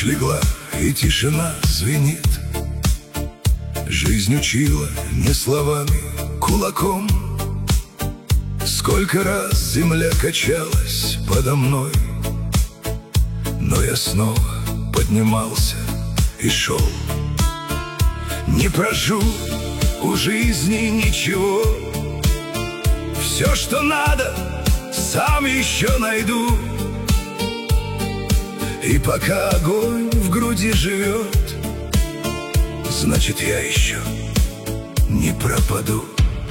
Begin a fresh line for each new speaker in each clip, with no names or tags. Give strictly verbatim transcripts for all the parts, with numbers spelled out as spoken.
легла, и тишина звенит. Жизнь учила не словами, кулаком. Сколько раз земля качалась подо мной, но я снова поднимался и шел. Не прожу у жизни ничего, все, что надо, сам еще найду. И пока огонь в груди живет, значит, я еще не пропаду.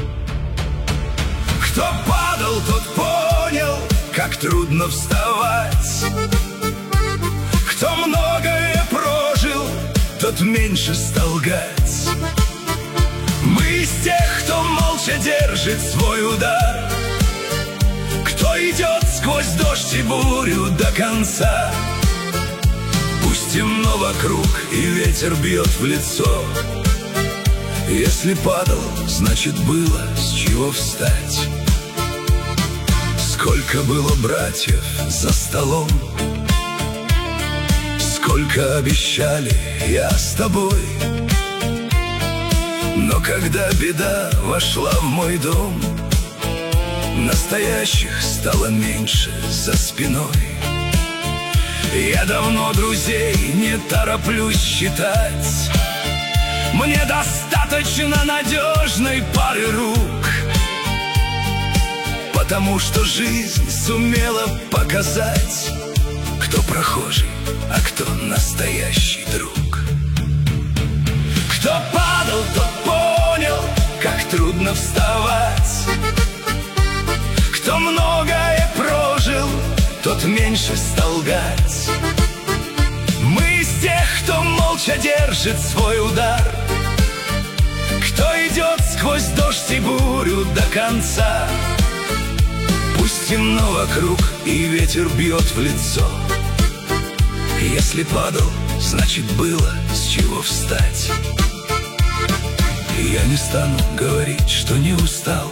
Кто падал, тот понял, как трудно вставать. Кто многое прожил, тот меньше стал лгать. Мы из тех, кто молча держит свой удар, кто идет сквозь дождь и бурю до конца. Пусть темно вокруг и ветер бьет в лицо, если падал, значит, было с чего встать. Сколько было братьев за столом, сколько обещали я с тобой. Но когда беда вошла в мой дом, настоящих стало меньше за спиной. Я давно друзей не тороплюсь считать, мне достаточно надежной пары рук, потому что жизнь сумела показать, кто прохожий, а кто настоящий друг. Кто падал, тот понял, как трудно вставать. Кто многое прожил, тот меньше стал лгать. Мы из тех, кто молча держит свой удар, кто идет сквозь дождь и бурю до конца. Пусть темно вокруг и ветер бьет в лицо, если падал, значит, было с чего встать. И я не стану говорить, что не устал.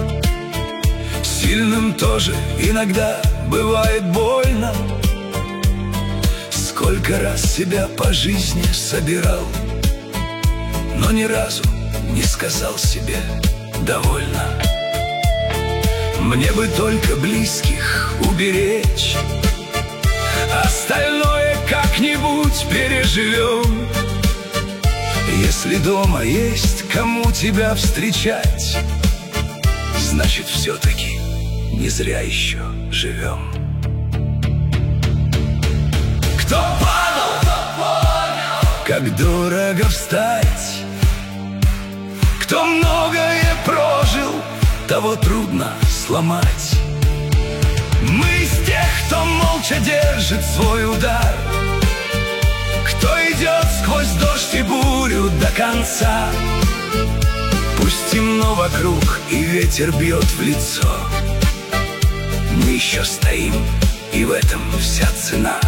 Сильным тоже иногда бывает больно. Сколько раз себя по жизни собирал, но ни разу не сказал себе «довольно». Мне бы только близких уберечь, остальное как-нибудь переживем. Если дома есть кому тебя встречать, значит, все-таки не зря еще живем. Кто падал, тот понял, как дорого встать. Кто многое прожил, того трудно сломать. Мы из тех, кто молча держит свой удар, кто идет сквозь дождь и бурю до конца. Пусть темно вокруг и ветер бьет в лицо, мы еще стоим, и в этом вся цена.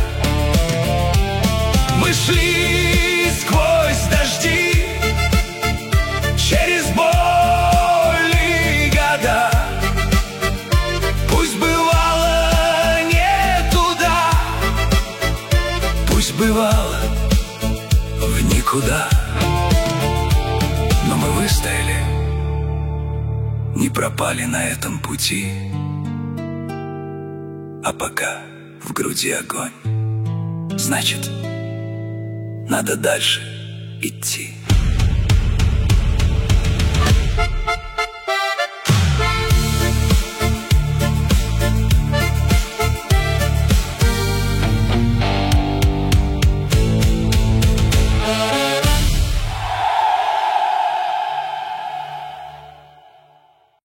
Мы шли сквозь дожди, через боль и года. Пусть бывало не туда, пусть бывало в никуда, но мы выстояли, не пропали на этом пути. А пока в груди огонь, значит, надо дальше идти.